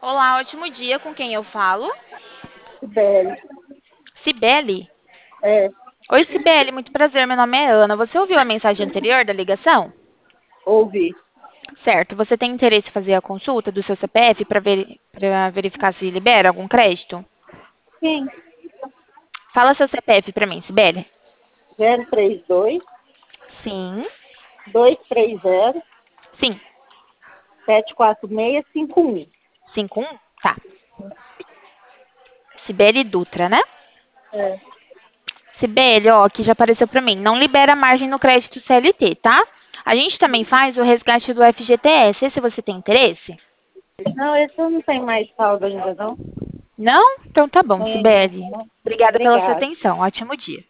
Olá, ótimo dia. Com quem eu falo? Sibeli. Cibele? É, Oi, Cibele, muito prazer. Meu nome é Ana. Você ouviu a mensagem anterior da ligação? ouvi. Certo. Você tem interesse em fazer a consulta do seu CPF para verificar se libera algum crédito? Sim, Fala seu CPF para mim, Cibele. 032 Sim. 230 Sim. 74651. 51? Tá. Cibele Dutra, né? É. Cibele, ó, aqui já apareceu para mim. Não libera margem no crédito CLT, tá? A gente também faz o resgate do FGTS. Esse você tem interesse? Não, esse eu não tenho mais saldo ainda, não. Não? Então tá bom, Tenho Sibeli. não. Obrigada pela sua Obrigada. atenção. Ótimo dia.